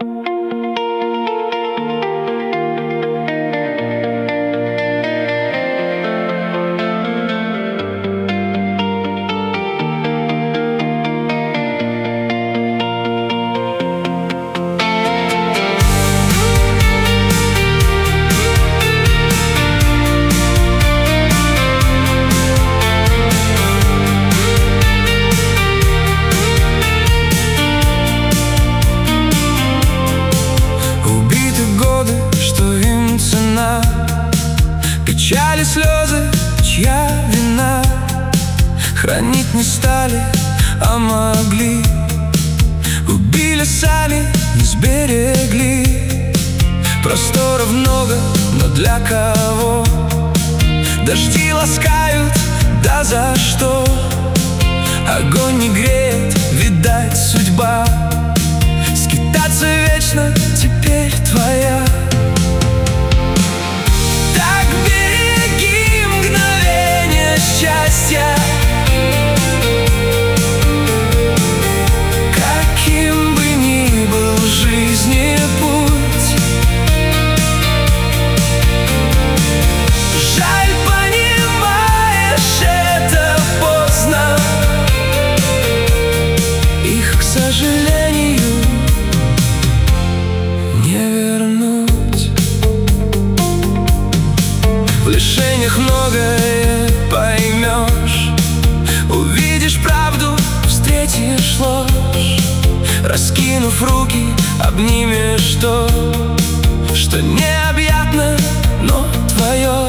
Печали, слезы, чья вина? Хранить не стали, а могли. Убили сами, не сберегли. Просторов много, но для кого? Дожди ласкают, да за что? Огонь не греет, видать, судьба. Скитаться вечно теперь твоя. Счастья, каким бы ни был в жизни путь, жаль, понимаешь, это поздно. Их, к сожалению, не вернуть. В лишениях многое поймешь, увидишь правду, встретишь ложь. Раскинув руки, обнимешь то, что необъятно, но твое.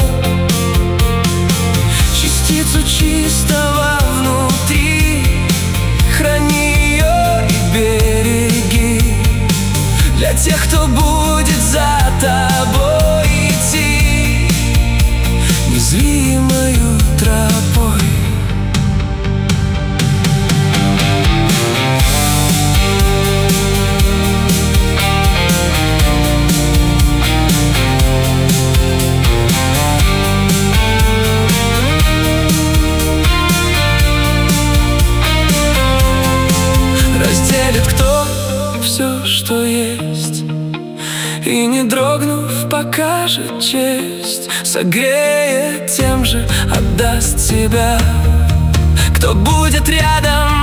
Частицу чистого внутри, храни ее и береги. Для тех, кто будет за тобой идти незримою тропой. Разделит кто все, что есть, и, не дрогнув, покажет честь. Согреет, тем же отдаст себя. Кто будет рядом,